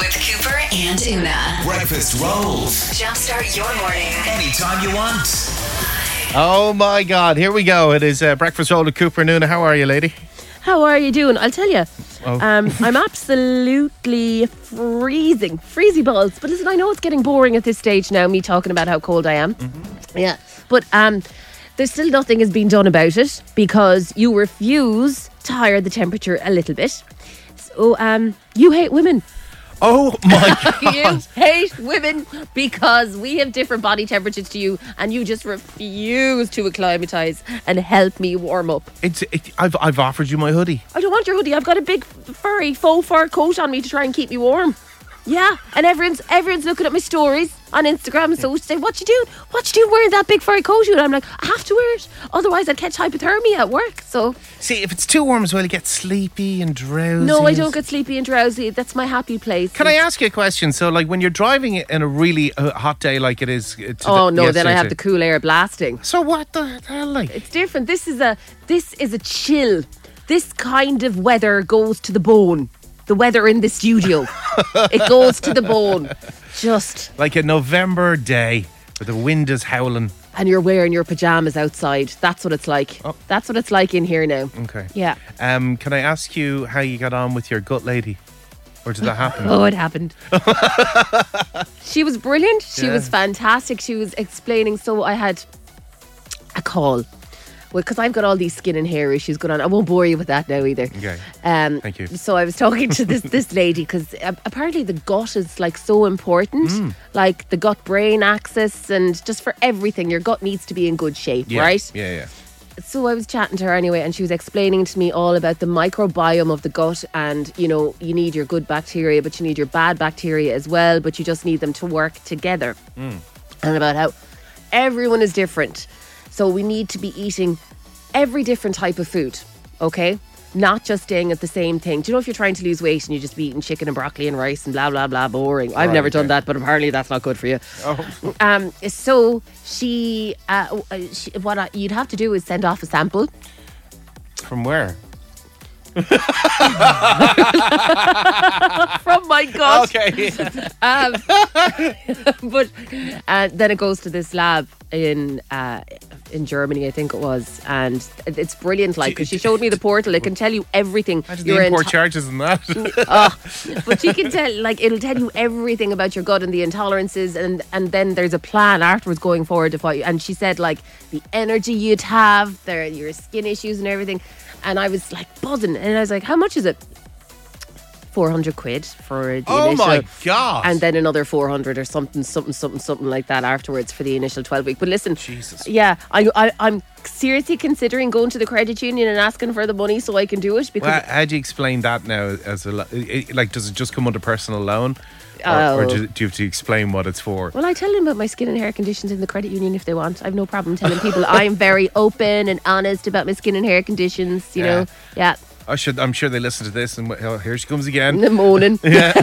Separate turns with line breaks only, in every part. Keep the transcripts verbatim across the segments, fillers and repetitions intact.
with Cooper and Una.
Breakfast rolls.
Jumpstart your morning.
Anytime you want.
Oh my God, here we go. It is uh, Breakfast Roll with Cooper and Una. How are you, lady?
How are you doing? I'll tell you.
Oh.
Um, I'm absolutely freezing. Freezy balls. But listen, I know it's getting boring at this stage now, me talking about how cold I am. Mm-hmm. Yeah. But um, there's still nothing has been done about it because you refuse to higher the temperature a little bit. So um, you hate women.
Oh my God.
You hate women because we have different body temperatures to you and you just refuse to acclimatise and help me warm up.
It's, it, I've, I've offered you my hoodie.
I don't want your hoodie. I've got a big furry faux fur coat on me to try and keep me warm. Yeah, and everyone's everyone's looking at my stories on Instagram and so say, what you doing? What you doing wearing that big furry coat? And I'm like, I have to wear it. Otherwise I'd catch hypothermia at work. So
See, if it's too warm as well, you get sleepy and drowsy.
no, I don't get sleepy and drowsy. That's my happy place.
Can I ask you a question? So, like, when you're driving in a really uh, hot day like it is uh,
Oh
today-
no, then I
yesterday-
have the cool air blasting.
So what the hell, like?
It's different. This is a this is a chill. This kind of weather goes to the bone. The weather in the studio. It goes to the bone. Just.
Like a November day where the wind is howling.
And you're wearing your pajamas outside. That's what it's like.
Oh.
That's what it's like in here now.
Okay.
Yeah.
Um, can I ask you how you got on with your gut lady? Or did that happen?
Oh, it happened. She was brilliant. She
Yeah.
was fantastic. She was explaining. So I had a call. Well, because I've got all these skin and hair issues going on. I won't bore you with that now either.
Okay.
Um,
Thank you.
So I was talking to this this lady because uh, apparently the gut is like so important,
Mm.
like the gut-brain axis, and just for everything, your gut needs to be in good shape,
Yeah.
right?
Yeah, yeah.
So I was chatting to her anyway, and she was explaining to me all about the microbiome of the gut, and you know, you need your good bacteria, but you need your bad bacteria as well, but you just need them to work together.
Mm.
And about how everyone is different. So we need to be eating every different type of food, okay? Not just staying at the same thing. Do you know if you're trying to lose weight and you just be eating chicken and broccoli and rice and blah, blah, blah, boring. I've
Right,
never done
okay.
that, but apparently that's not good for you.
Oh.
Um, so she, uh, uh, she what I, you'd have to do is send off a sample.
From where?
From my gut.
Okay.
Um, but uh, then it goes to this lab in uh, in Germany, I think it was, and it's brilliant. Like, because she showed me the portal, it can tell you everything.
Imagine
Your
the import
enti-
charges and that.
Oh, but you can tell, like, it'll tell you everything about your gut and the intolerances, and and then there's a plan afterwards going forward to what you. And she said, like, the energy you'd have, there, your skin issues and everything. And I was like buzzing, and I was like, "How much is it?" Four hundred quid for the
Oh
initial.
my God.
And then another four hundred or something, something, something, something like that afterwards for the initial twelve week. But listen,
Jesus.
yeah, I, I, I'm seriously considering going to the credit union and asking for the money so I can do it because
Well, how do you explain that now? As a lo- it- like, does it just come under personal loan, or, or
Oh.
do, do you have to explain what it's for?
well, I tell them about my skin and hair conditions in the credit union if they want. I've no problem telling people I'm very open and honest about my skin and hair conditions. You
Yeah.
know, yeah,
I should. I'm sure they listen to this, and oh, here she comes again.
in the morning.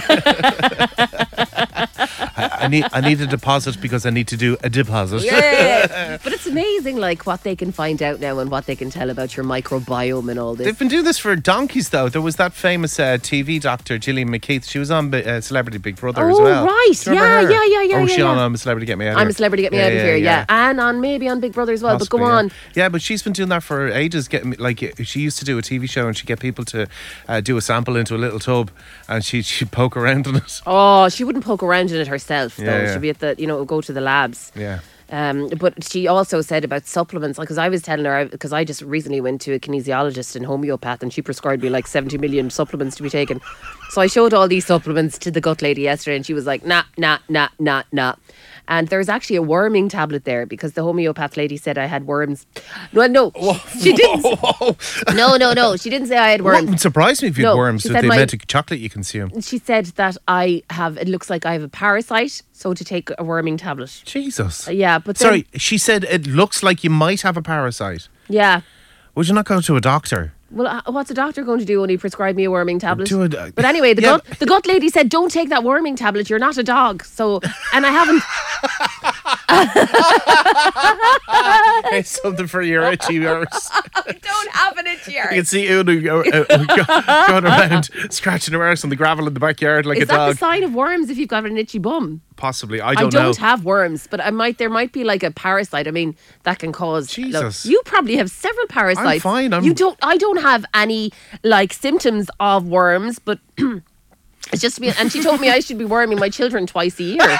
I, I need. I need a deposit because I need to do a deposit.
Yeah, but it's amazing, like what they can find out now and what they can tell about your microbiome and all this.
They've been doing this for donkeys, though. There was that famous uh, T V doctor, Gillian McKeith. She was on Bi- uh, Celebrity Big Brother as
Oh,
well.
right.
Do you remember
Yeah,
her?
yeah, yeah, yeah,
Or was
yeah,
she on
yeah.
um, Celebrity Get Me Out of
I'm
Here?
a celebrity, get me
Yeah,
out of
yeah,
here,
yeah.
yeah. And on maybe on Big Brother as well,
Possibly,
but go
yeah.
on.
Yeah, but she's been doing that for ages. Getting like she used to do a T V show, and she'd get people to uh, do a sample into a little tub, and she she'd poke around in it.
Oh, she wouldn't poke around in it herself, though.
Yeah, yeah.
She'd be at the, you know, go to the labs.
Yeah.
Um, but she also said about supplements, because I was telling her, because I just recently went to a kinesiologist and homeopath, and she prescribed me like seventy million supplements to be taken. So I showed all these supplements to the gut lady yesterday, and she was like, nah, nah, nah, nah, nah. And there's actually a worming tablet there because the homeopath lady said I had worms. No, no, she didn't. No, no, no. She didn't say I had
What
worms.
would surprise me if you had
No,
worms
she
with
said
the
my-
amount of chocolate you consume.
She said that I have, it looks like I have a parasite, so to take a worming tablet.
Jesus.
Yeah, but then,
Sorry, she said it looks like you might have a parasite.
Yeah.
Would you not go to a doctor?
Well, uh, what's a doctor going to do when he prescribed me a worming tablet?
Do it, uh,
but anyway, the
yeah.
gut the gut lady said, "Don't take that worming tablet. You're not a dog." So, and I haven't.
It's something for your itchy ears.
I don't have an itchy
You
arse.
can see Una uh, uh, going around scratching her arse on the gravel in the backyard like
Is
a
that
dog.
the sign of worms if you've got an itchy bum?
Possibly, I
I
don't,
don't
know.
have worms, but I might. There might be like a parasite. I mean, that can cause.
Jesus.
Look, you probably have several parasites.
I'm fine, I'm-
You don't. I don't have any like symptoms of worms, but it's just me. And she told me I should be worming my children twice a year.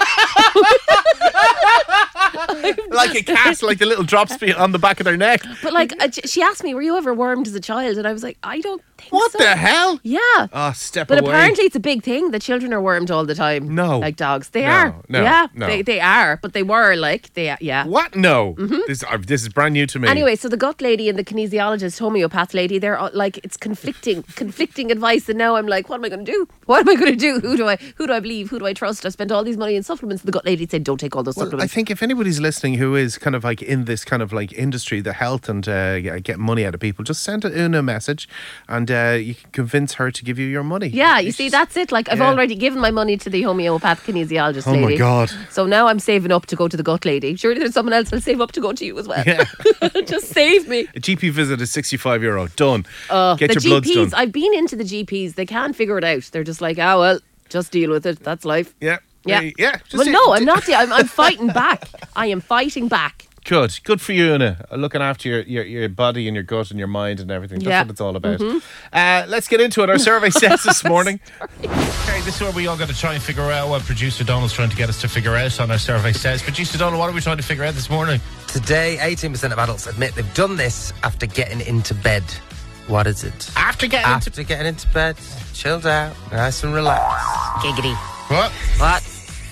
Like a cat, like the little drops be on the back of their neck.
But like, uh, she asked me, "Were you ever wormed as a child?" And I was like, "I don't think
What
so."
the hell?
Yeah.
Oh, step
But
away.
apparently it's a big thing that children are wormed all the time.
No.
Like dogs. They
No,
are.
no,
yeah.
no.
They, they are. But they were like, they yeah.
What? No. This, uh, this is brand new to me.
Anyway, so the gut lady and the kinesiologist, homeopath lady, they're all, like, it's conflicting, conflicting advice. And now I'm like, what am I going to do? What am I going to do? Who do I, who do I believe? Who do I trust? I spent all these money in supplements. The gut lady said, don't take all those
Well, I
supplements.
think if anybody's listening who is kind of like in this kind of like industry, the health and uh, yeah, get money out of people, just send Una a message and uh, you can convince her to give you your money.
Yeah, you
It's
see,
just-
that's it. Like, I've
yeah.
already given my money to the homeopath kinesiologist
Oh
lady.
my God.
So now I'm saving up to go to the gut lady. Surely there's someone else I'll save up to go to you as well.
Yeah.
Just save me.
A G P visit is sixty-five euro. Done.
Uh,
Get
the
your
G
bloods
Ps,
done.
I've been into the G Ps. They can't figure it out. They're just like, oh, well, just deal with it. That's life.
Yeah.
Yeah.
Yeah. Just
Well,
do-
no, I'm
do-
not. I'm, I'm fighting back. I am fighting back.
Good. Good for you, Una. Uh, Looking after your, your, your body and your gut and your mind and everything. That's
Yeah.
what it's all about. Uh, let's get into it. Our survey says this morning. Okay, this is where we all got to try and figure out what producer Donald's trying to get us to figure out on our survey says. Producer Donald, what are we trying to figure out this morning?
Today, eighteen percent of adults admit they've done this after getting into bed. What is it?
After getting
After
into...
getting into bed, chilled out, nice and relaxed.
Giggity.
What?
What?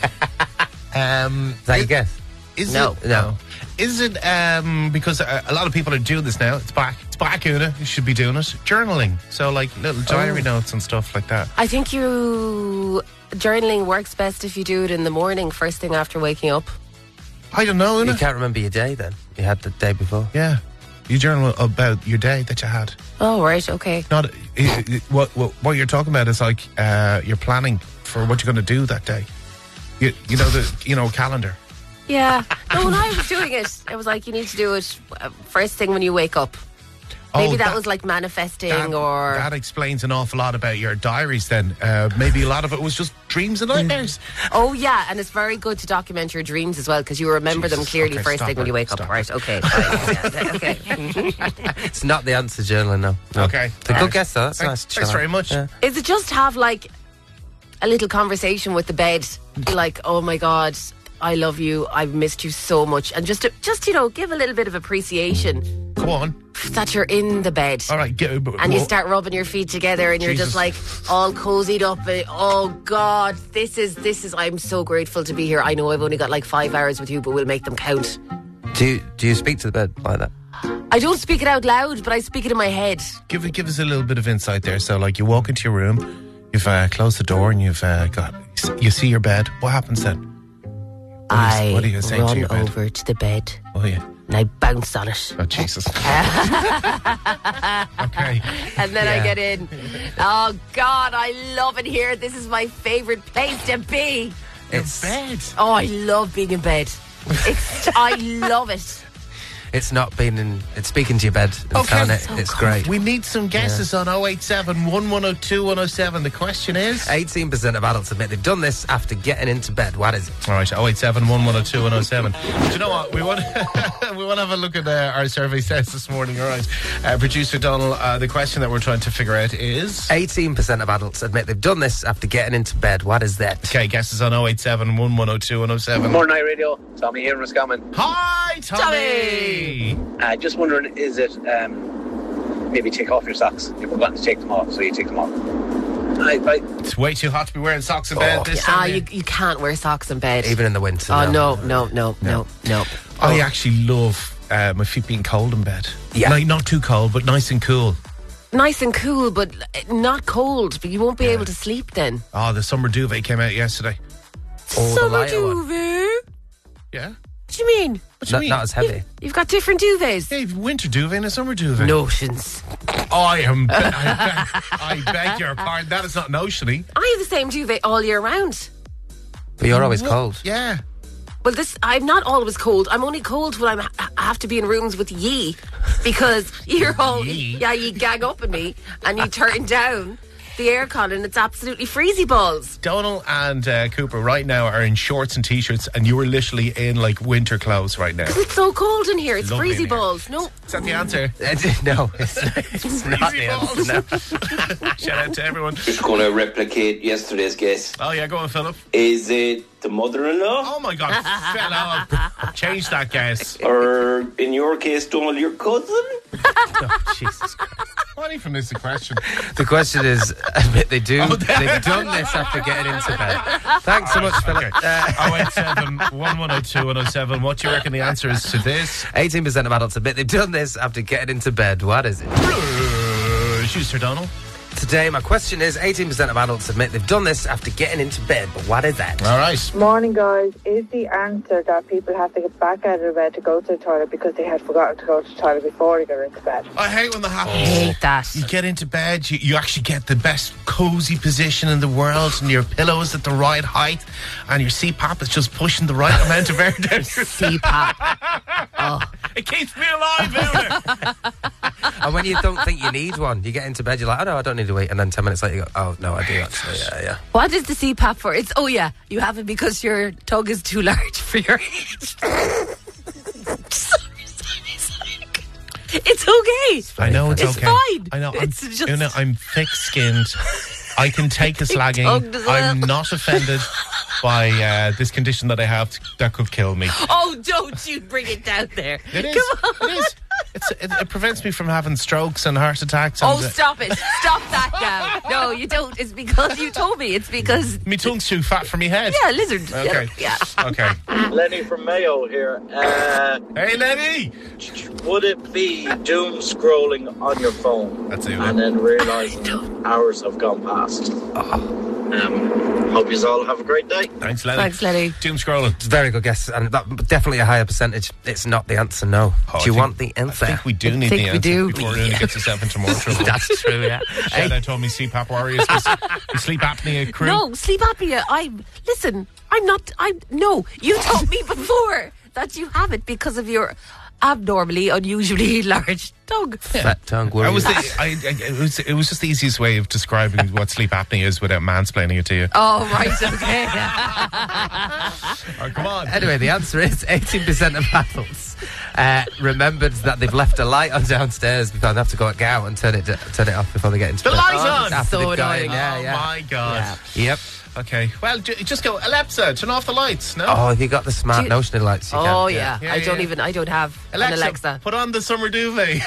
Um,
Is that your guess?
Is
No.
it, no. Is it um, because a, a lot of people are doing this now? It's back. It's back, Una. You should be doing it. Journaling. So, like, little diary notes and stuff like that.
I think you journaling works best if you do it in the morning, first thing after waking up.
I don't know, Una.
You can't remember your day then? You had the day before?
Yeah. You journal about your day that you had.
Oh, right, okay.
Not it, it, what, what what you're talking about is like uh, you're planning for what you're going to do that day. You you know the you know calendar.
Yeah. No, when I was doing it, it was like you need to do it uh, first thing when you wake up. Maybe
Oh,
that,
that-
was like manifesting
That,
or...
that explains an awful lot about your diaries. Then uh, maybe a lot of it was just dreams and nightmares.
Oh, yeah, and it's very good to document your dreams as well because you remember them
Jesus,
clearly
okay,
first
stop
thing when
it,
you wake
stop
up.
it.
Right, okay. Fine, yeah, okay.
It's not the answer, journaling, no. no.
Okay.
It's a
All
good
right.
guess, though. That's
Thanks-
nice.
thanks
chill
very
out.
much.
Yeah.
Is it just have like a little conversation with the bed? Be like, oh my God, I love you. I've missed you so much. And just, to, just you know, give a little bit of appreciation
Go on.
that you're in the bed.
All right. Get,
And you start rubbing your feet together and you're
Jesus.
just like all cozied up. And, oh God, this is, this is, I'm so grateful to be here. I know I've only got like five hours with you, but we'll make them count.
Do you, do you speak to the bed like that?
I don't speak it out loud, but I speak it in my head.
give it- give us a little bit of insight there. So, like, you walk into your room, you've uh, closed the door, and you've uh, got you see your bed. What happens then? What are you,
I
what are you saying to
run
your bed?
over to the bed
Oh yeah.
and I bounce on it.
Oh Jesus. Okay.
And then I
Yeah.
get in. Oh God, I love it here. This is my favourite place to be.
It's
Bed.
Oh, I love being in bed. It's, I love it.
It's not being in. It's speaking to your bed and
Okay.
telling it.
So
It's great.
We need some guesses on oh eight seven, one one oh two, one oh seven. The question is...
eighteen percent of adults admit they've done this after getting into bed. What is it?
All right, oh eight seven, one one oh two, one oh seven. Do you know what? We want we want to have a look at uh, our survey says this morning. All right. Uh, Producer Donald, uh, the question that we're trying to figure out is...
eighteen percent of adults admit they've done this after getting into bed. What is that?
Okay, guesses on oh eight seven, one one oh two, one oh seven.
Morning Night Radio, Tommy here in Roscommon.
Hi, Tommy!
Uh, just wondering, is it um, maybe take off your socks? You're forgotten to take them off, so you take them off. I, I,
It's way too hot to be wearing socks in bed
Oh,
this
Ah,
time.
you, you can't wear socks in bed.
Even in the winter.
Oh, no, no, no, no, no.
I actually love uh, my feet being cold in bed.
Yeah.
Like, not too cold, but nice and cool.
Nice and cool, but not cold. But you won't be able to sleep then.
Oh, the summer duvet came out yesterday.
Oh, the
Summer
lighter one.
duvet?
Yeah?
What do you mean?
What do you
Not,
mean?
not as heavy.
You've got different duvets.
Yeah, you've a winter duvet and a summer duvet.
Notions.
I am. Be- I, beg, I beg your pardon. That is not notiony.
I have the same duvet all year round.
But you're always
What?
cold.
Yeah.
Well, this I'm not always cold. I'm only cold when I'm, I have to be in rooms with ye, because you're all
Ye?
yeah, you gang up on me and you turn down the aircon and it's absolutely freezy balls.
Donal and uh, Cooper right now are in shorts and t-shirts, and you are literally in like winter clothes right now.
It's so cold in here. It's
Lovely in
freezy
here.
balls. No,
Is that the answer?
No, it's not, it's not the answer. No.
Shout out to everyone.
Just going to replicate yesterday's guess.
Oh yeah, go on, Philip.
Is it the mother-in-law?
Oh my God, Philip. Change that guess.
Or, in your case, Donald, your cousin?
Oh, Jesus Christ. Not even is the question.
The question is, admit they do.
Oh,
They've done this after getting into bed. Thanks so much, Philip. Uh,
oh eight seven, one one oh two, one oh seven. What do you reckon the answer is to this?
eighteen percent of adults admit they've done this after getting into bed. What is it?
Schuster Donal.
Today, my question is, eighteen percent of adults admit they've done this after getting into bed, but what is that?
All right.
Morning, guys. Is the answer that people have to get back out of bed to go to the toilet because they had forgotten to go to the toilet before they got into bed?
I hate when that happens.
I hate that.
You get into bed, you, you actually get the best cozy position in the world, and your pillow is at the right height, and your C PAP is just pushing the right amount of air down your
C PAP. Oh.
It keeps me alive, doesn't it?
And when you don't think you need one, you get into bed, you're like, oh no, I don't need to wait. And then ten minutes later, you go, oh no, I do actually. Yeah, yeah.
What is the C PAP for? It's, oh yeah, you have it because your tongue is too large for your age. sorry, sorry, sorry. It's okay.
I know it's,
It's
okay.
fine.
I know.
It's
I'm,
just-
you know, I'm thick-skinned. I can take a slagging.
tongued as well.
I'm not offended by uh, this condition that I have that could kill me.
Oh, don't you bring it down there.
It is.
Come on.
It is. It's, it, it prevents me from having strokes and heart attacks. And,
Oh, stop it. Stop that now. No, you don't. It's because you told me. It's because...
uh, my tongue's too fat for me head.
Yeah, lizard.
Okay.
Yeah.
Okay.
Lenny from Mayo here. Uh,
Hey, Lenny.
would it be doom scrolling on your phone
That's it.
and then realising hours have gone past? Um, hope you all have a great day.
Thanks, Lenny.
Thanks, Lenny.
Doom scrolling.
It's a very good guess, and that, definitely a higher percentage. It's not the answer, no.
Oh, I
do you
think-
want the answer?
I think we do need
think
the
we
answer
do.
before Rooney gets herself into more trouble.
That's true, yeah.
Shout out to all me C PAP warriors. The sleep apnea crew.
No, sleep apnea. I listen. I'm not. I no. You told me before that you have it because of your abnormally, unusually large tongue.
Fat tongue
I
worries.
was the, I, I, it was it was just the easiest way of describing what sleep apnea is without mansplaining it to you.
Oh right, okay.
Oh, come on.
Anyway, the answer is eighteen percent of adults uh, remembered that they've left a light on downstairs before they have to go out and turn it turn it off before they get into
The
bed.
light
Oh,
on!
after
So
they've got in,
annoying.
Yeah,
Oh
yeah.
my god.
Yep.
Okay. Well, ju- just go, Alexa, turn off the lights. No.
Oh, if you got the smart
Do you-
Notion lights, you
Oh
can.
yeah.
Yeah,
I don't
yeah.
even. I don't have
Alexa,
an Alexa.
put on the summer duvet.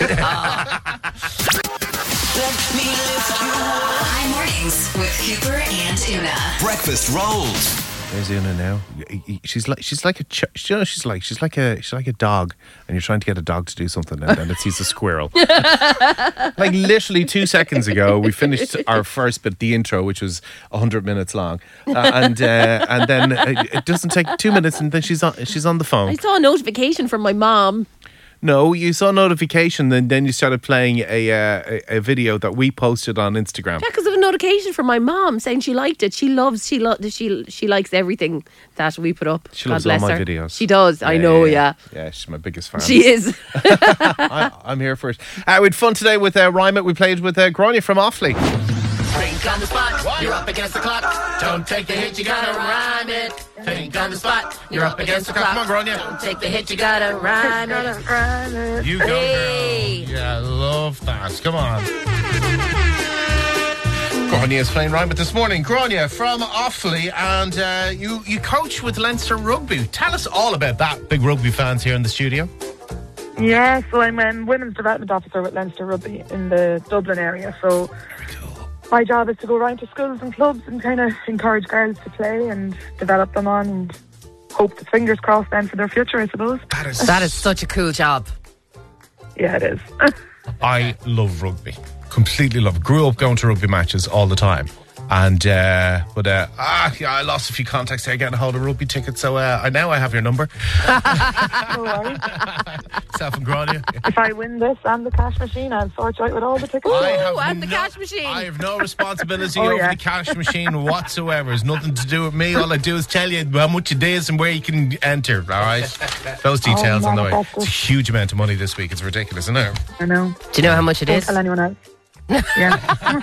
Hi mornings with Cooper and Una.
Breakfast rolls.
There's Una now. She's like she's like a ch- you know she's like she's like a she's like a dog, and you're trying to get a dog to do something, and then it sees a squirrel. Like literally two seconds ago, we finished our first bit, the intro, which was a hundred minutes long, uh, and uh, and then uh, it doesn't take two minutes, and then she's on she's on the phone.
I saw a notification from my mom.
No, you saw a notification, and then you started playing a uh, a, a video that we posted on Instagram.
Yeah, because of a notification from my mom saying she liked it. She loves, she lo- she she likes everything that we put up.
She
God
loves all
bless
my
her.
videos.
She does. I know. Yeah,
yeah. She's my biggest fan.
she is.
I, I'm here for it. Uh, we had fun today with uh, Rhyme It. We played with uh, Grania from Offaly.
Think on the spot, you're up against the clock. Don't take the hit, you gotta rhyme it. Think on the spot, you're up against the clock.
Come on, Grania.
Don't take the hit, you gotta rhyme it.
You go,
Hey.
girl. Yeah, I love that. Come on. Grania is playing Rhyme It this morning. Grania from Offaly, and uh, you, you coach with Leinster Rugby. Tell us all about that. Big rugby fans here in the studio.
Yeah, so I'm um, Women's Development Officer with Leinster Rugby in the Dublin area. So my job is to go around to schools and clubs and kind of encourage girls to play and develop them on and hope the fingers crossed then for their future, I suppose.
That is,
That is such a cool job.
Yeah, it is.
I love rugby. Completely love it. Grew up going to rugby matches all the time. And, uh, but, uh, ah, yeah, I lost a few contacts there getting a hold of rugby tickets, so uh, I now I have your number.
No worries.
Self and Grania.
If I win this and the cash machine, I'll sort you out with all the tickets.
I have
and the
no-
cash machine.
I have no responsibility
Oh,
over
yeah.
the cash machine whatsoever. It's nothing to do with me. All I do is tell you how much it is and where you can enter, all right? Those details
Oh,
on the way.
manifested.
It's a huge amount of money this week. It's ridiculous, isn't it?
I know.
Do you know how much it
Don't
is?
tell anyone else. Yeah.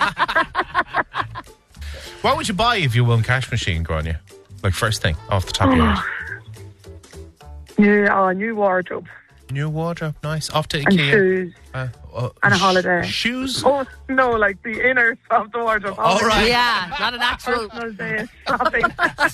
What would you buy if you won cash machine, Grania? Like first thing, off the top of your head.
New, oh, new wardrobe.
New wardrobe, nice. Off to
And
IKEA.
shoes.
Uh, uh,
And a
sh-
holiday.
Shoes?
Oh, no, like the inner of the wardrobe.
All right.
Yeah, not an actual.
Personal day shopping.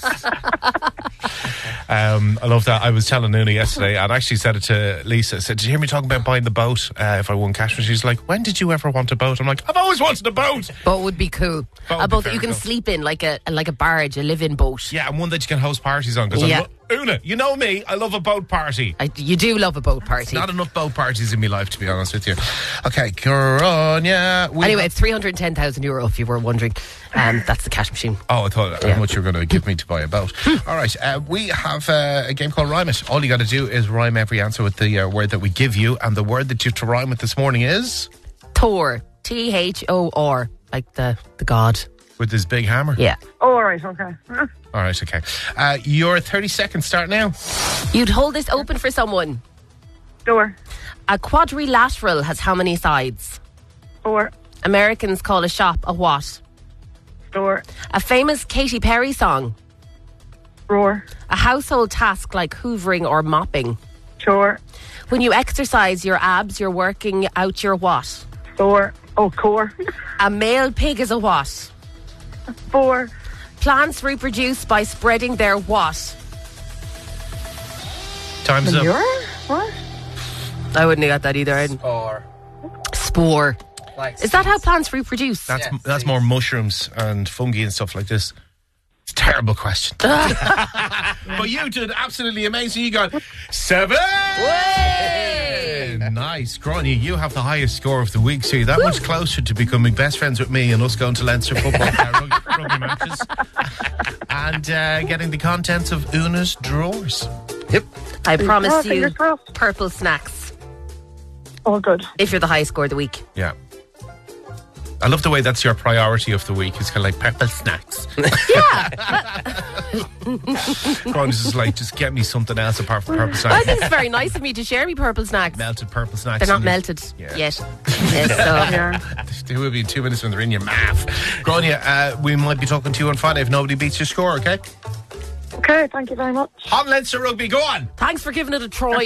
Um, I love that. I was telling Una yesterday, and I actually said it to Lisa. I said, did you hear me talking about buying the boat uh, if I won cash machine? She's like, when did you ever want a boat? I'm like, I've always wanted a boat.
Boat would be cool.
Boat would
A
be
boat that
very
you can
cool.
sleep in, like a like a barge, a live-in boat.
Yeah, and one that you can host parties on. Because
Yeah.
Una, you know me, I love a boat party.
I, you do love a boat party.
Not enough boat parties in my life, to be honest with you. Okay, Grania. we
Anyway,
have-
it's three hundred ten thousand euro if you were wondering. Um, that's the cash machine.
Oh, I thought
Yeah.
how much you were going to give me to buy a boat. All right, uh, we have uh, a game called Rhyme It. All you got to do is rhyme every answer with the uh, word that we give you, and the word that you have to rhyme with this morning is
Thor. T H O R. Like the, the god.
with this big hammer.
Yeah.
Oh, all right, okay.
All right, okay. Uh, your thirty seconds start now.
You'd hold this open for someone.
Door.
A quadrilateral has how many sides?
Four.
Americans call a shop a what?
Door.
A famous Katy Perry song.
Roar.
A household task like hoovering or mopping.
Chore.
When you exercise your abs, you're working out your what?
Door. Oh, core.
A male pig is a what?
Four.
Plants reproduce by spreading their what?
Time's
Manure?
up.
What?
I wouldn't have got that either. I'd-
Or
Spore.
like
Is that how plants reproduce?
That's
Yeah,
that's
see.
more mushrooms and fungi and stuff like this. It's a terrible question. But you did absolutely amazing. You got seven. Nice. Grania, you have the highest score of the week, so you're that much closer to becoming best friends with me and us going to Leinster football uh, rugby, rugby matches and uh, getting the contents of Una's drawers.
Yep.
I promise
Oh,
you
fingers crossed.
purple snacks
Oh, good.
if you're the highest score of the week.
Yeah. I love the way that's your priority of the week. It's kind of like purple snacks. Grania's just like, just get me something else apart from purple
I
snacks.
think it's very nice of me to share me purple snacks.
Melted purple snacks.
They're not
in
melted
Yeah.
yet. Yes, so.
Yeah.
They will be in two minutes when they're in your mouth. Grania, uh, we might be talking to you on Friday if nobody beats your score, okay?
Okay, thank you very much.
On Leinster Rugby, go on!
Thanks for giving it a try.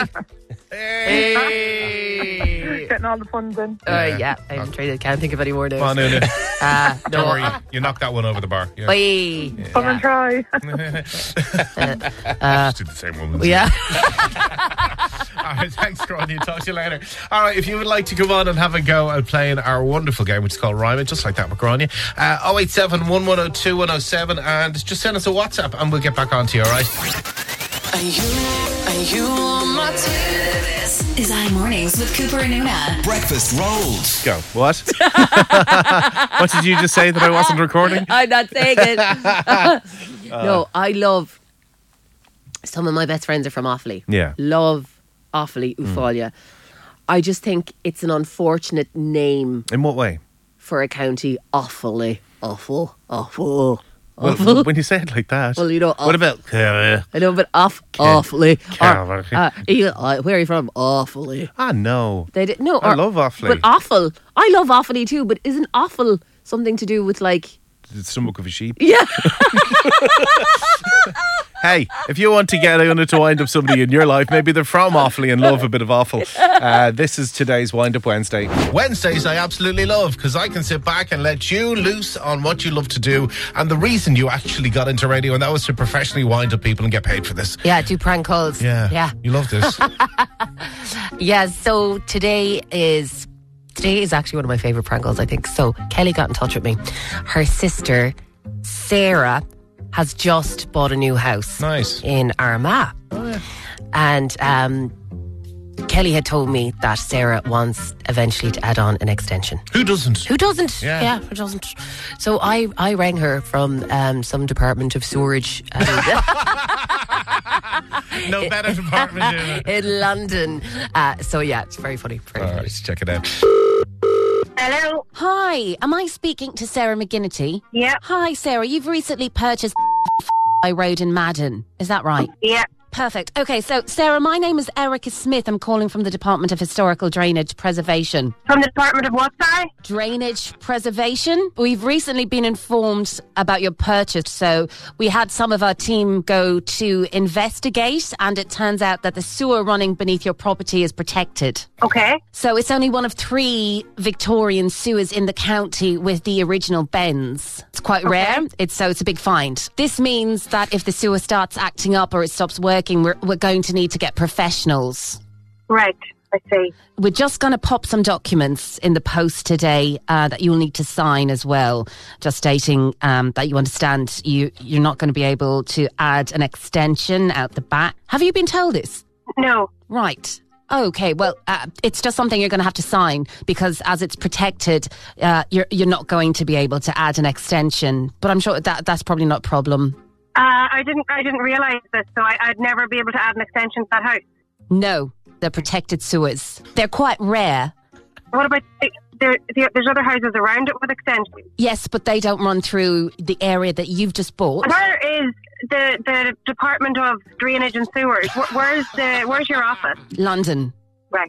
Hey!
Getting all the funds in.
Uh, yeah, I'm trying to can't think of any more now.
Come on, Una.
Uh,
Don't
no.
worry, you knocked that one over the bar. Yeah.
Bye.
Come and try.
Just did the same one.
Yeah.
All right, thanks, Grania. Talk to you later. All right, if you would like to come on and have a go at playing our wonderful game, which is called Rhyme It, just like that with Grania, uh, oh eight seven, one one oh two, one oh seven, and just send us a WhatsApp and we'll get back on to you, all right?
Are you, are you on my team? This is iMornings with Cooper and Una.
Breakfast rolls.
Go. What? What did you just say that I wasn't recording?
I'm not saying it. No, I love. Some of my best friends are from Offaly.
Yeah.
Love Offaly, Ufalia. I just think it's an unfortunate name
In what way?
for a county. Offaly. Awful. Awful.
Well,
Awful.
when you say it like that.
Well, you know,
What
off-
about. Uh,
I know, but off, awfully.
Carver.
Or, uh, you- uh, where are you from? Awfully.
ah, no.
They did, no,
I
or-
love Offaly.
But awful. I love Offaly too, but isn't awful something to do with like.
The stomach of a sheep.
Yeah.
Hey, if you want to get Una to wind up somebody in your life, maybe they're from Offaly and love a bit of awful. Uh, this is today's Wind Up Wednesday. Wednesdays I absolutely love because I can sit back and let you loose on what you love to do and the reason you actually got into radio, and that was to professionally wind up people and get paid for this.
Yeah, do prank calls.
Yeah.
Yeah.
You love this.
Yeah, so today is today is actually one of my favourite prank calls, I think. So Kelly got in touch with me. Her sister, Sarah, has just bought a new house.
Nice.
In Armagh.
Oh, yeah.
And um, Kelly had told me that Sarah wants eventually to add on an extension.
Who doesn't?
Who doesn't?
Yeah.
Yeah, who doesn't? So I, I rang her from um, some department of sewerage. And
No better department in it.
in London. Uh, so yeah, it's very funny. Very
All
funny.
right, let's check it out.
Hello.
Hi, am I speaking to Sarah McGinnity?
Yeah.
Hi, Sarah. You've recently purchased Road in Madden. Is that right?
Yeah.
Perfect. Okay, so Sarah, my name is Erica Smith. I'm calling from the Department of Historical Drainage Preservation.
From the Department of what, sorry?
Drainage Preservation. We've recently been informed about your purchase, so we had some of our team go to investigate, and it turns out that the sewer running beneath your property is protected.
Okay.
So it's only one of three Victorian sewers in the county with the original bends. It's quite rare. It's so it's a big find. This means that if the sewer starts acting up or it stops working, we're, we're going to need to get professionals.
Right. I see.
We're just going to pop some documents in the post today uh, that you'll need to sign as well, just stating um, that you understand you, you're not going to be able to add an extension out the back. Have you been told this?
No.
Right. Okay, well, uh, it's just something you're going to have to sign because as it's protected, uh, you're you're not going to be able to add an extension. But I'm sure that that's probably not a problem.
Uh, I didn't I didn't realise this, so I, I'd never be able to add an extension to that house.
No, they're protected sewers. They're quite rare.
What about, there, there, there's other houses around it with extensions?
Yes, but they don't run through the area that you've just bought.
Where is the, the Department of Drainage and Sewers? Where, where's the where's your office?
London.
Right.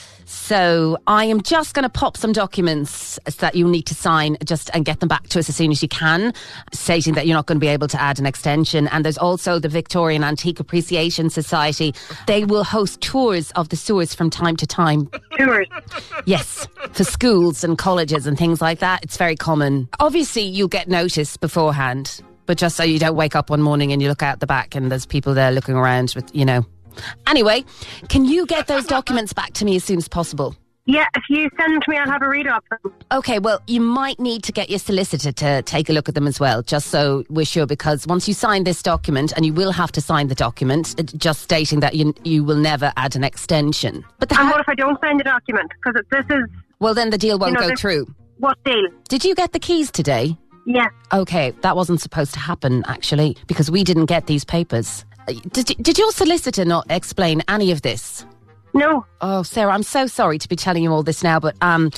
So I am just going to pop some documents that you'll need to sign just and get them back to us as soon as you can, stating that you're not going to be able to add an extension. And there's also the Victorian Antique Appreciation Society. They will host tours of the sewers from time to time.
Tours?
Yes, for schools and colleges and things like that. It's very common. Obviously, you'll get notice beforehand, but just so you don't wake up one morning and you look out the back and there's people there looking around with, you know. Anyway, can you get those documents back to me as soon as possible?
Yeah, if you send them to me, I'll have a read of them.
Okay, well, you might need to get your solicitor to take a look at them as well, just so we're sure, because once you sign this document, and you will have to sign the document, just stating that you you will never add an extension. But the
and
ha-
what if I don't sign the document? Because this is...
Well, then the deal won't
you know,
go
this-
through.
What deal?
Did you get the keys today?
Yeah.
Okay, that wasn't supposed to happen, actually, because we didn't get these papers. Uh, Did, did your solicitor not explain any of this?
No.
Oh, Sarah, I'm so sorry to be telling you all this now, but um,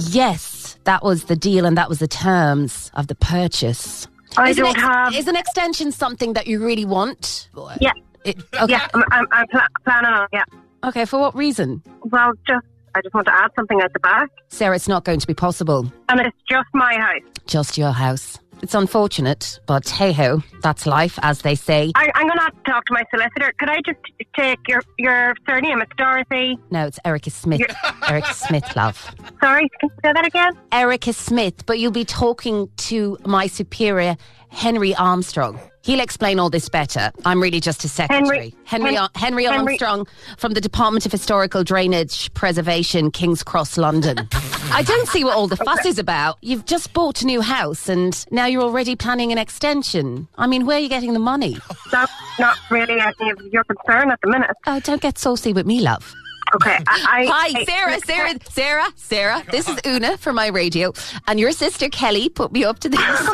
yes, that was the deal and that was the terms of the purchase.
I
is an
don't have...
Is an extension something that you really want?
Yeah.
It, okay.
Yeah, I'm, I'm, I'm pl- planning on it, yeah.
Okay, for what reason?
Well, just... I just want to add something at the back.
Sarah, it's not going to be possible.
And it's just my house.
Just your house. It's unfortunate, but hey-ho, that's life, as they say.
I, I'm going to have to talk to my solicitor. Could I just take your your surname? It's Dorothy.
No, it's Erica Smith. Erica Smith, love.
Sorry, can you say that again?
Erica Smith, but you'll be talking to my superior, Henry Armstrong. He'll explain all this better. I'm really just his secretary. Henry, Henry,
Hen-
Henry
Henry-
Armstrong from the Department of Historical Drainage Preservation, King's Cross, London. I don't see what all the fuss is about. You've just bought a new house and now you're already planning an extension. I mean, where are you getting the money?
That's not really any of your concern at the minute.
Oh, don't get saucy with me, love.
Okay. I, I,
Hi,
I-
Sarah, Sarah, Sarah, Sarah. This is Una from my radio. And your sister Kelly put me up to this.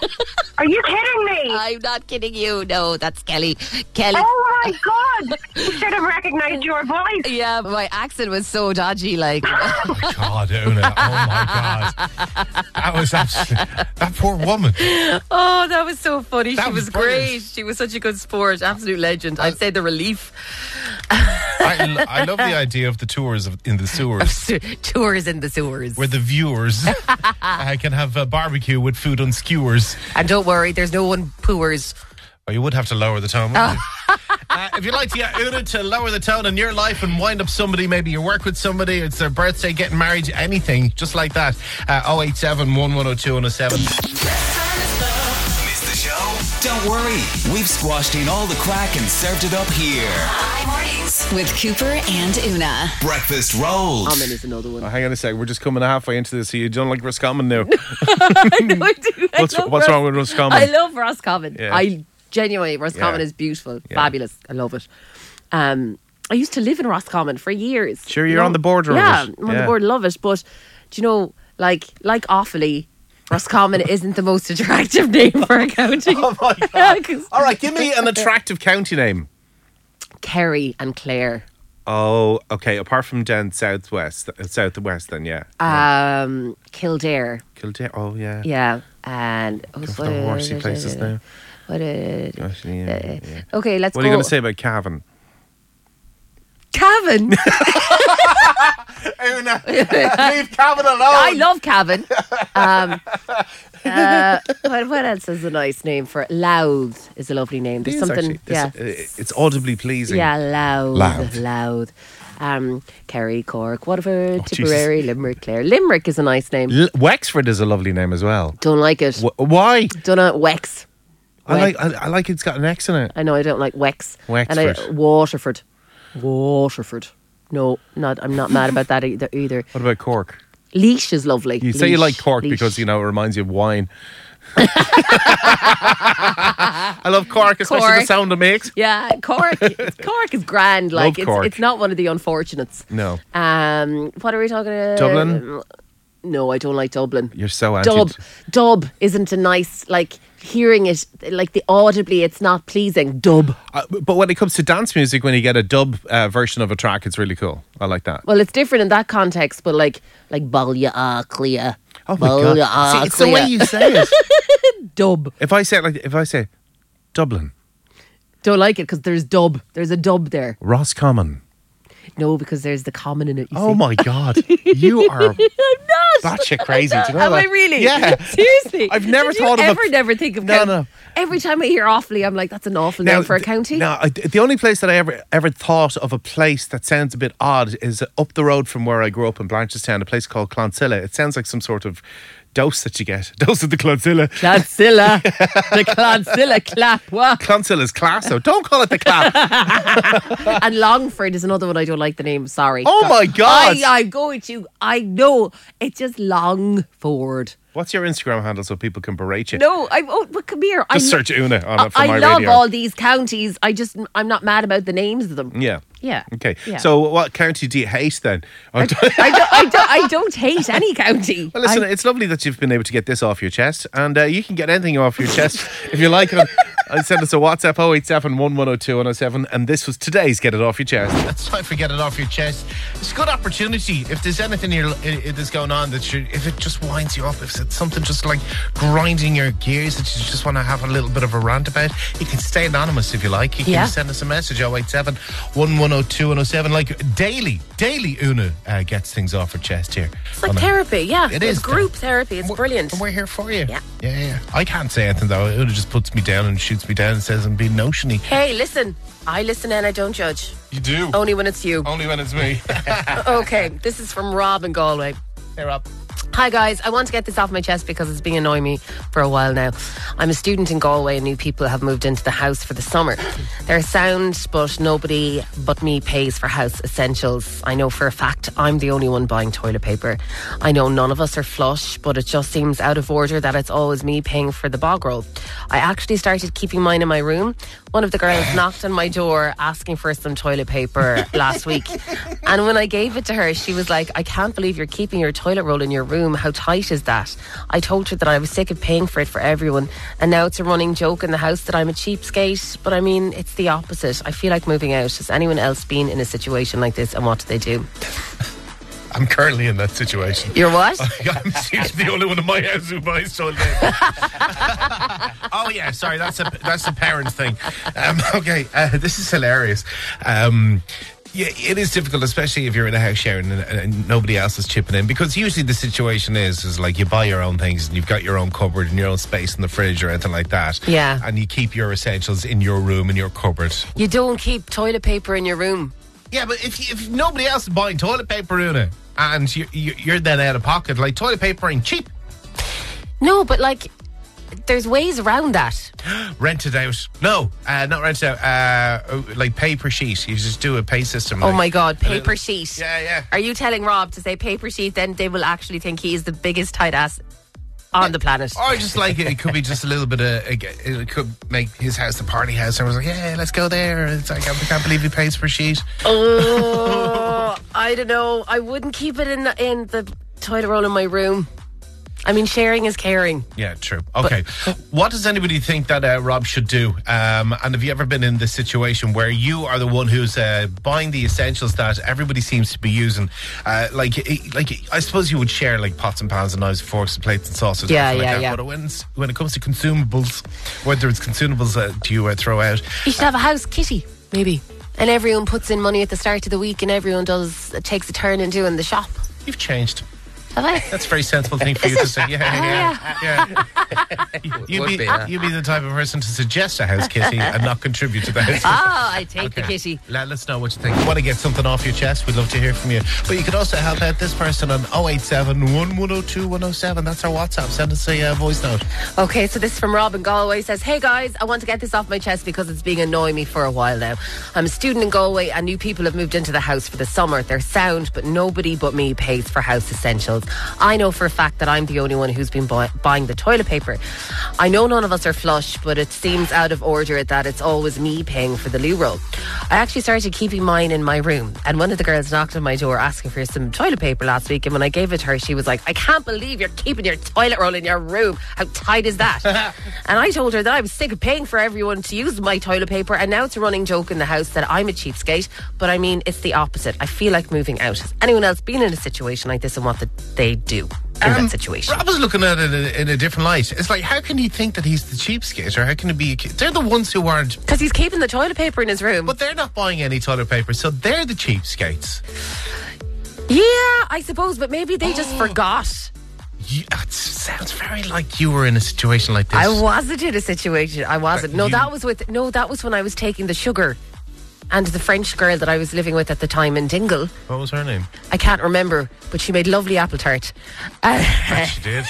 Are you kidding me?
I'm not kidding you. No, that's Kelly. Kelly.
Oh my God! You should have recognised your voice.
Yeah, my accent was so dodgy, like.
Oh my God, Una. Oh my God. That was absolutely, that poor woman.
Oh, that was so funny.
That
she
was
was,
brilliant.
great. She was such a good sport. Absolute legend. I'd say the relief.
I, lo- I love the idea of the tours of, in the sewers,
Tours in the sewers.
where the viewers uh, can have a barbecue with food on skewers.
And don't worry, there's no one poors.
Oh, you would have to lower the tone, wouldn't you? Uh, if you'd like to get Una to lower the tone in your life and wind up somebody, maybe you work with somebody, it's their birthday, getting married, anything, just like that. Uh, oh eight seven, one one oh two, one oh seven.
Missed the show? Don't worry. We've squashed in all the crack and served it up here.
Hi Mornings with Cooper and Una.
Breakfast rolls.
Amen is another one.
Oh, hang on a sec, we're just coming halfway into this. So you don't like Roscommon now?
I know I do. I
What's,
love
what's
Ros-
wrong with Roscommon?
I love Roscommon.
Yeah.
I genuinely, Roscommon
Yeah.
is beautiful,
Yeah.
fabulous. I love it. Um,
I used to live in Roscommon for years.
Sure,
you
you're
know?
on the border of
Yeah,
it.
I'm on
Yeah.
the border, love it. But, do you know, like, like Offaly, Roscommon isn't the most attractive name for a county.
Oh my God. All right, give me an attractive county name.
Kerry and Clare.
Oh, okay. Apart from down southwest, uh, southwest, then yeah.
Um, Kildare.
Kildare. Oh yeah.
Yeah, and oh,
Go for the horsey places now.
What? Uh,
Gosh, yeah, yeah.
Okay, let's
What
go.
are you going to say about Cavan?
Cavan.
Una, leave Cavan alone.
I love Cavan. Um, uh, what, what else is a nice name for it? Louth is a lovely name. There's
It is
something,
actually.
yeah,
This- uh, it's audibly pleasing.
yeah, Louth,
Louth.
Louth. Um, Kerry, Cork, Waterford,
Oh,
Tipperary, Limerick, Clare. Limerick is a nice name.
L- Wexford is a lovely name as well.
Don't like it.
Wh- why?
Don't know Wex.
I like. I, I like it's got an X in it.
I know I don't like Wex. And I,
Wexford.
Waterford. Waterford. No, not. I'm not mad about that either. either.
What about Cork?
Leash is lovely.
You say you
Leash,
like Cork
Leash.
because you know it reminds you of wine. I love Cork, especially
Cork.
the sound it makes.
Yeah, Cork. Cork is grand. Like
Love
it's
Cork.
it's not one of the unfortunates.
No,
Um, what are we talking about?
Dublin?
No, I don't like Dublin.
you're so anti.
Dub. Dub isn't a nice like hearing it like the audibly. It's not pleasing. Dub.
Uh, but when it comes to dance music, when you get a dub uh, version of a track, it's really cool. I like that.
Well, it's different in that context, but like like Balya ah clear.
Oh my God! See, it's the way you say it.
Dub.
If I say it like, if I say Dublin,
Don't like it because there's dub. There's a dub there.
Roscommon.
No, because there's the common in it. You
Oh
see.
my God! You are
I'm not.
batshit crazy. Do you know
Am
that?
I really?
Yeah.
Seriously.
I've never
Did
thought
you
of a-
ever never think of
No,
county?
no.
Every time I hear Offaly, I'm like, that's an awful name for a
th-
county.
No, I, the only place that I ever ever thought of a place that sounds a bit odd is up the road from where I grew up in Blanchardstown, a place called Clonsilla. It sounds like some sort of dose that you get. Dose of the Clonsilla.
Clonsilla. The Clonsilla clap. What?
Clonsilla's class, so don't call it the clap.
And Longford is another one I don't like the name. Sorry.
Oh my God.
I, I'm going to. I know. It's just Longford.
What's your Instagram handle so people can berate you?
No, I. Oh, but come here.
Just
I,
search Una on
I,
it for
I
my
love
radio.
all these counties. I just. I'm not mad about the names of them.
Yeah.
Yeah.
Okay.
Yeah.
So what county do you hate then? Or-
I don't, I, don't, I don't hate any county.
Well, listen,
I-
it's lovely that you've been able to get this off your chest, and uh, you can get anything off your chest if you like. It. Uh, send us a WhatsApp oh eight seven, one one oh two, one oh seven, and this was today's Get It Off Your Chest.
It's time for Get It Off Your Chest. It's a good opportunity. If there's anything here that's going on that you, if it just winds you up, if it's something just like grinding your gears that you just want to have a little bit of a rant about, you can stay anonymous if you like. You can
Yeah.
send us a message oh eight seven, one one oh two, one oh seven. Like daily, daily Una uh, gets things off her chest here.
It's like
On a-
therapy, yeah.
It
it's
is
group therapy. It's brilliant.
And we're here for you.
Yeah.
Yeah, yeah. I can't say anything though. Una just puts me down and shoots me down and says I'm being notiony.
Hey, listen. I listen and I don't judge.
You do?
Only when it's you.
Only when it's me.
Okay, this is from Rob in Galway.
Hey, Rob.
Hi guys, I want to get this off my chest because it's been annoying me for a while now. I'm a student in Galway and new people have moved into the house for the summer. They're sound, but nobody but me pays for house essentials. I know for a fact I'm the only one buying toilet paper. I know none of us are flush, but it just seems out of order that it's always me paying for the bog roll. I actually started keeping mine in my room. One of the girls knocked on my door asking for some toilet paper last week. And when I gave it to her, she was like, I can't believe you're keeping your toilet roll in your room. How tight is that? I told her that I was sick of paying for it for everyone. And now it's a running joke in the house that I'm a cheapskate. But I mean, it's the opposite. I feel like moving out. Has anyone else been in a situation like this and what do they do?
I'm currently in that situation.
You're what?
I'm seriously the only one in my house who buys toilet paper. Oh yeah, sorry, that's a that's a parent thing. Um, okay, uh, this is hilarious. Um, yeah, it is difficult, especially if you're in a house sharing and, and nobody else is chipping in, because usually the situation is is like you buy your own things and you've got your own cupboard and your own space in the fridge or anything like that.
Yeah.
And you keep your essentials in your room in your cupboard.
You don't keep toilet paper in your room.
Yeah, but if if nobody else is buying toilet paper, Una, and you, you, you're then out of pocket, like toilet paper ain't cheap.
No, but like, there's ways around that.
Rent it out. No, uh, not rent it out. Uh, like pay per sheet. You just do a pay system.
Oh
like,
my God,
a
paper
little-
sheet.
Yeah, yeah.
Are you telling Rob to say paper sheet? Then they will actually think he is the biggest tight ass. on the planet.
Or just like it, it could be just a little bit of, it could make his house the party house. And I was like, yeah, let's go there. It's like, I can't believe he pays per sheet.
Oh, I don't know. I wouldn't keep it in the, in the toilet roll in my room. I mean, sharing is caring.
Yeah, true. Okay. But, what does anybody think that uh, Rob should do? Um, and have you ever been in this situation where you are the one who's uh, buying the essentials that everybody seems to be using? Uh, like, like I suppose you would share like pots and pans and knives, forks and plates and sauces.
Yeah,
and
yeah,
like that.
yeah.
But when, when it comes to consumables, whether it's consumables that do you uh, throw out?
You should have a house kitty, maybe. And everyone puts in money at the start of the week and everyone does takes a turn in doing the shop.
You've changed.
Have I?
That's a very sensible thing for you to say. Yeah, yeah, yeah. yeah. You,
Would
be,
be, yeah.
you be the type of person to suggest a house kitty and not contribute to the house kitty.
Ah, I take
Okay.
the kitty.
Let us know what you think. Want to get something off your chest? We'd love to hear from you. But you could also help out this person on oh eight seven, one one oh two, one oh seven. That's our WhatsApp. Send us a uh, voice note.
Okay, so this is from Rob in Galway. Says, hey guys, I want to get this off my chest because it's been annoying me for a while now. I'm a student in Galway and new people have moved into the house for the summer. They're sound, but nobody but me pays for house essentials. I know for a fact that I'm the only one who's been buy- buying the toilet paper. I know none of us are flush, but it seems out of order that it's always me paying for the loo roll. I actually started keeping mine in my room, and one of the girls knocked on my door asking for some toilet paper last week, and when I gave it to her, she was like, I can't believe you're keeping your toilet roll in your room. How tight is that? And I told her that I was sick of paying for everyone to use my toilet paper, and now it's a running joke in the house that I'm a cheapskate, but I mean, it's the opposite. I feel like moving out. Has anyone else been in a situation like this and what did they do in
Um,
that situation?
Rob was looking at it in a, in a different light. It's like, how can he think that he's the cheapskate, or how can it be? A, they're the ones who aren't.
Because he's keeping the toilet paper in his room.
But they're not buying any toilet paper, so they're the cheapskates.
Yeah, I suppose, but maybe they just forgot.
You, it sounds very like you were in a situation like this.
I wasn't in a situation. I wasn't.
But
No,
you-
that was with. No, that was when I was taking the sugar, and the French girl that I was living with at the time in Dingle.
What was her name?
I can't remember, but she made lovely apple tart. Uh,
She did.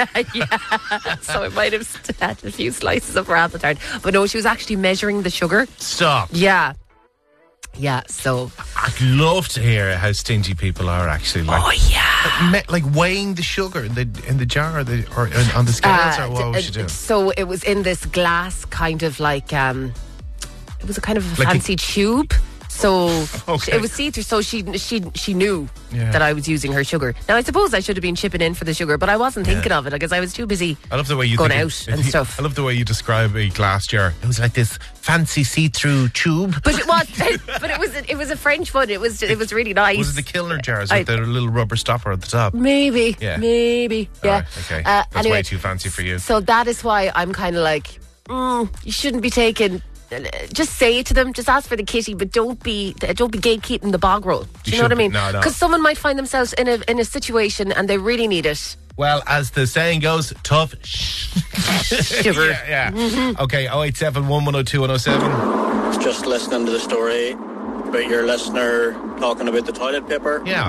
yeah, so I might have st- had a few slices of her apple tart, but no, she was actually measuring the sugar.
Stop.
Yeah, yeah. So
I'd love to hear how stingy people are actually. Like,
oh yeah.
me- like weighing the sugar in the in the jar or, the, or on- on the scales, or what
Uh,
was she doing?
So it was in this glass kind of like um it was a kind of a
Like a-
fancy tube. So
Okay.
it was see-through. So she she she knew
Yeah.
that I was using her sugar. Now I suppose I should have been chipping in for the sugar, but I wasn't thinking of it because I was too busy.
I love the way you
going
think
out
it-
and stuff.
I love the way you describe a glass jar. It was like this fancy see-through tube.
But it was, but it was it was a French one. It was it was really nice.
Was it the Kilner jars
I-
with the little rubber stopper at the top?
Maybe,
Yeah.
maybe,
All
yeah.
right, okay.
Uh,
That's
anyway,
way too fancy for you.
So that is why I'm kind of like, mm, you shouldn't be taking. Just say it to them. Just ask for the kitty, but don't be don't be gatekeeping the bog roll. Do you,
You
know what I
should-
mean?
no, no.
Because someone might find themselves in a in a situation and they really need it.
Well, as the saying goes, tough
Sugar.
yeah, yeah. Okay, oh eight seven, one one oh two, one oh seven.
Just listening to the story about your listener talking about the toilet paper.
Yeah.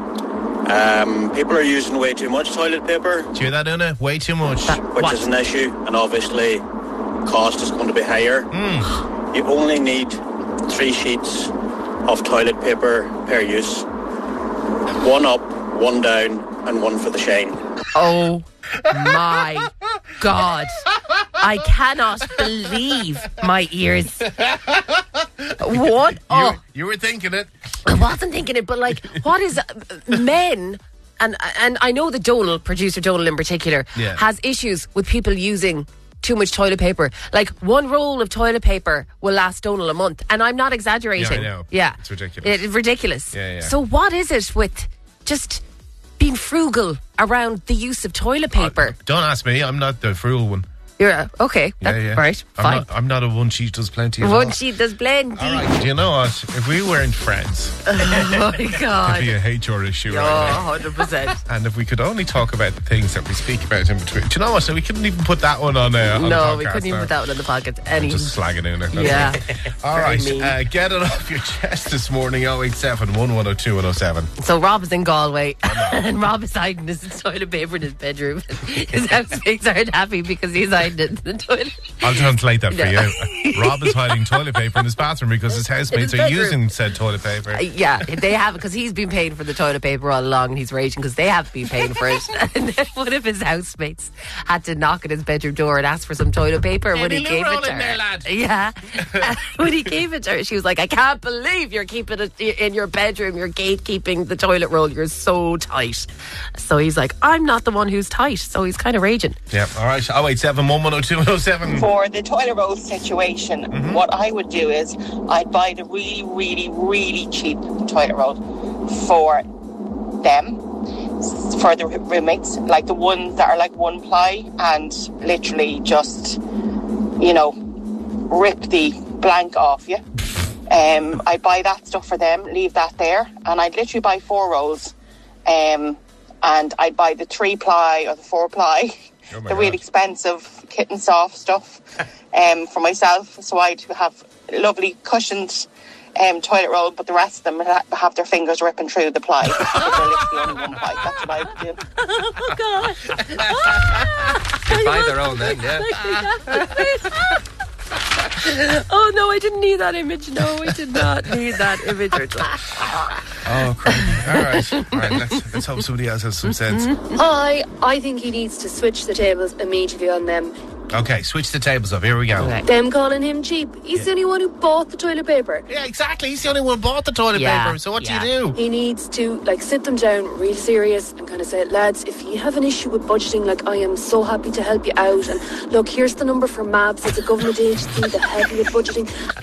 Um, people are using way too much toilet paper,
Do you hear that, Una? Way too much.
which
What?
is an issue, and obviously cost is going to be higher.
Hmm.
You only need three sheets of toilet paper per use. One up, one down, and one for the shine.
Oh my God! I cannot believe my ears. What?
You,
Oh,
you were thinking it.
I wasn't thinking it, but like, what is uh, men? And and I know that Donal, producer Donal in particular,
Yeah.
has issues with people using too much toilet paper. Like one roll of toilet paper will last Donal a month, and I'm not exaggerating.
Yeah, I know.
Yeah,
It's ridiculous.
It- ridiculous.
Yeah, yeah.
So what is it with just being frugal around the use of toilet paper?
Don't ask me. I'm not the frugal one.
You're uh, okay.
Yeah,
That's
yeah.
right.
I'm
Fine.
not, I'm not a one sheet does plenty. at
One
all.
sheet does plenty.
All right. Do you know what? If we weren't friends,
Oh my
it'd be
God.
a H R issue
Oh,
right now.
one hundred percent.
And if we could only talk about the things that we speak about in between. Do you know what? So we couldn't even put that one on, uh, on the
No,
podcast
we couldn't even
now.
put that one in the pocket. Any.
Just slagging in it.
Yeah.
All
Very
right.
mean.
Uh, get it off your chest this morning. oh eight seven, one one oh two, one oh seven.
So Rob is in Galway, and Rob is hiding his toilet paper in his bedroom. His housemates aren't happy because he's hiding hiding in the toilet.
I'll translate that for
No.
you. Rob is hiding toilet paper in his bathroom because his housemates
his
are
bedroom.
using said toilet paper.
Uh, yeah, they have because he's been paying for the toilet paper all along, and he's raging because they have been paying for it. And then one of his housemates had to knock at his bedroom door and ask for some toilet paper. And when he
Any
gave
roll
it to
in
her,
there, lad?
yeah, and when he gave it to her, she was like, "I can't believe you're keeping it in your bedroom. You're gatekeeping the toilet roll. You're so tight." So he's like, "I'm not the one who's tight." So he's kind of raging.
Yeah, all right. oh eight seven, one one oh two, one oh seven.
For the toilet roll situation,
Mm-hmm.
what I would do is I'd buy the really, really, really cheap toilet roll for them, for the roommates, like the ones that are like one ply and literally just, you know, rip the blank off you. Um, I'd buy that stuff for them, leave that there, and I'd literally buy four rolls. Um, and I'd buy the three ply or the four ply,
Oh my
the really
God.
expensive kitten soft stuff um, for myself. So I'd have lovely cushioned um, toilet roll, but the rest of them ha- have their fingers ripping through the ply. They're literally only one ply. That's what I would do.
Oh gosh!
They buy their own then, yeah.
Oh no, I didn't need that image. No, I did not need that image.
Oh, crazy. All right. All right, let's, let's hope somebody else has some sense.
I I think he needs to switch the tables immediately on them.
Okay, switch the tables up. Here we go.
Them calling him cheap. He's the only one who bought the toilet paper.
Yeah, exactly. He's the only one who bought the toilet
Yeah,
paper. So what
yeah.
do you do?
He needs to like sit them down real serious and kind of say, lads, if you have an issue with budgeting, like I am so happy to help you out. And look, here's the number for MABS. It's a government agency that help you with budgeting.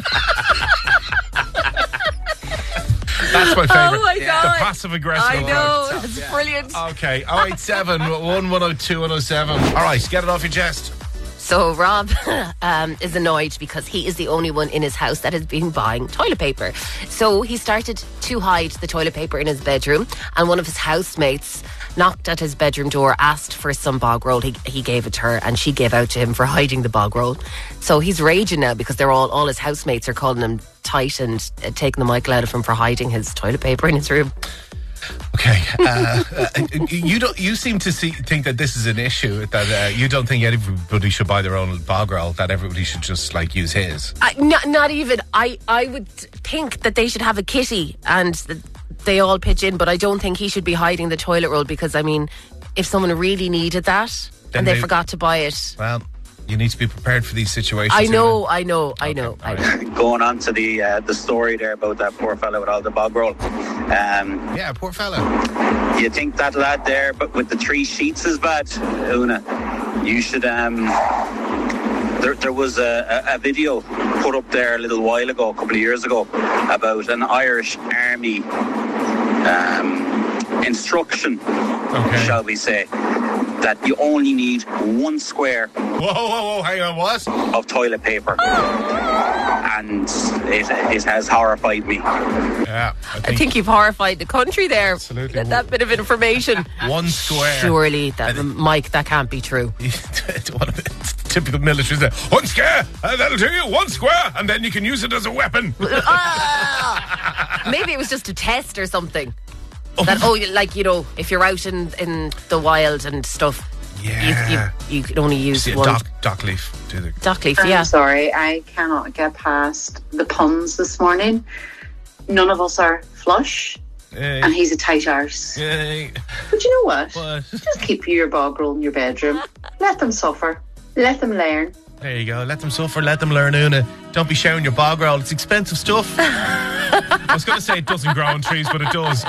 That's my favourite.
Oh my God.
The passive aggressive.
I know,
approach.
that's brilliant.
Okay, oh eight seven, one one oh two, one oh seven. All right, get it off your chest.
So Rob um, is annoyed because he is the only one in his house that has been buying toilet paper. So he started to hide the toilet paper in his bedroom, and one of his housemates knocked at his bedroom door, asked for some bog roll. He, he gave it to her, and she gave out to him for hiding the bog roll. So he's raging now because they're all all his housemates are calling him tight and uh, taking the Michael out of him for hiding his toilet paper in his room.
Okay, uh, uh, you don't. You seem to see, think that this is an issue. That uh, you don't think everybody should buy their own bog roll. That everybody should just like use his.
I, not, not even. I, I would think that they should have a kitty and th- they all pitch in, but I don't think he should be hiding the toilet roll because, I mean, if someone really needed that
Then
and they,
they-
forgot to buy it.
Well, you need to be prepared for these situations.
I
you
know, I know, I know, I know.
Going on to the uh, the story there about that poor fella with all the bog roll. Um,
yeah, poor fella.
You think that lad there, but with the three sheets is bad, Una? You should. Um, there, there was a, a, a video put up there a little while ago, a couple of years ago, about an Irish army um, instruction, shall we say, that you only need one square.
Whoa, whoa, whoa! Hang on, what?
Of toilet paper, and it, it has horrified me.
Yeah, I
I
think,
think you've horrified the country there.
Absolutely.
That, that bit of information.
one square.
Surely, that, Mike, that can't be true.
What a bit- typical military. There. One square, and that'll do you. One square, and then you can use it as a weapon.
Ah! Maybe it was just a test or something. That, oh, you- like, you know, if you're out in, in the wild and stuff,
Yeah.
you, you, you can only use
See,
one.
dock, dock leaf. Do the
Dock leaf,
I'm
yeah.
sorry, I cannot get past the puns this morning. None of us are flush,
Hey.
and he's a tight arse.
Hey.
But you know what?
What?
Just keep your bog roll in your bedroom. Let them suffer. Let them learn.
There you go. Let them suffer. Let them learn, Una. Don't be sharing your bog roll. It's expensive stuff. I was going to say it doesn't grow on trees, but it does.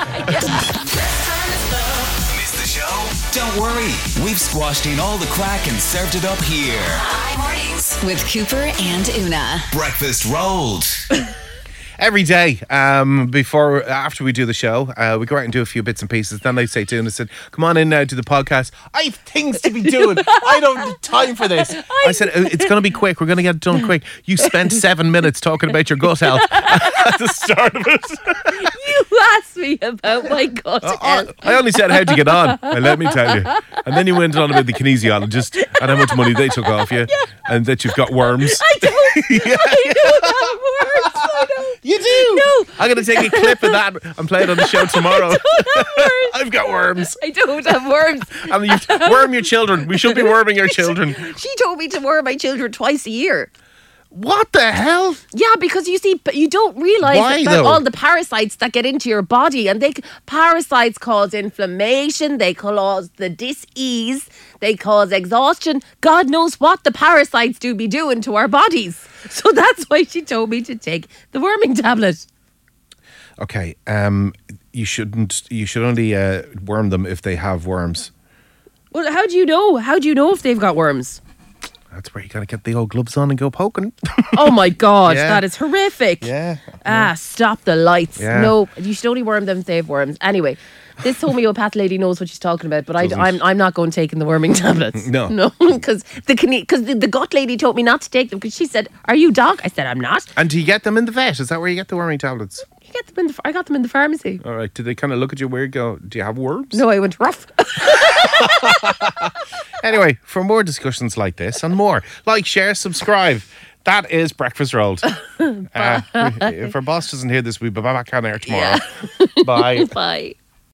Miss the show? Don't worry. We've squashed in all the crack and served it up here.
Hi mornings with Cooper and Una.
Breakfast rolled.
Every day, um, before, after we do the show, uh, we go out and do a few bits and pieces. Then I say to Una, said, come on in now to the podcast. I have things to be doing. I don't have time for this. I said, it's going to be quick. We're going to get it done quick. You spent seven minutes talking about your gut health at the start of it.
You asked me about my gut health.
I only said how'd you get on. Well, let me tell you. And then you went on about the kinesiologist and how much money they took off you, and that you've got worms.
I don't.
Yeah.
I don't have worms. I don't.
You do?
No.
I'm going to take a clip of that and play it on the show tomorrow.
I don't have worms.
I've got worms.
I don't have worms.
And you worm your children. We should be worming our children.
She told me to worm my children twice a year.
What the hell?
Yeah, because you see, you don't realise
Why,
that
though?
all the parasites that get into your body, and they parasites cause inflammation, they cause the dis-ease, they cause exhaustion. God knows what the parasites do be doing to our bodies. So that's why she told me to take the worming tablet.
Okay, um, you shouldn't. You should only uh, worm them if they have worms.
Well, how do you know? How do you know if they've got worms?
That's where you gotta get the old gloves on and go poking.
Oh my God,
Yeah.
that is horrific.
Yeah.
Ah, stop the lights.
Yeah.
No, you should only worm them if they have worms. Anyway, this homeopath lady knows what she's talking about, but I,
Doesn't.
I'm I'm not going taking the worming tablets.
No.
No, because the because the, the gut lady told me not to take them because she said, "Are you dog?" I said, "I'm not."
And do you get them in the vet? Is that where you get the worming tablets?
You get them in the, I got them in the pharmacy.
All right. Did they kind of look at you weird? Go, do you have worms?
No, I went rough.
Anyway, for more discussions like this and more, like, share, subscribe. That is Breakfast Rolled. uh, if our boss doesn't hear this, we'll be back on air tomorrow.
Yeah.
Bye.
Bye.